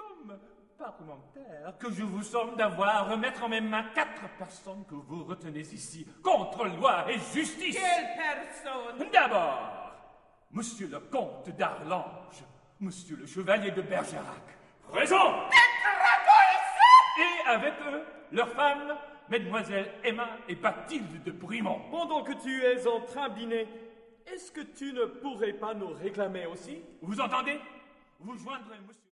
comme parlementaire que je vous somme d'avoir à remettre en mes mains 4 personnes que vous retenez ici, contre loi et justice. Quelle personne? D'abord, monsieur le comte d'Arlange, monsieur le chevalier de Bergerac. Présent. Et avec eux, leurs femmes, mesdemoiselles Emma et Bathilde de Brimont. Pendant que tu es en train de dîner, est-ce que tu ne pourrais pas nous réclamer aussi? Vous entendez? Vous joindrez monsieur...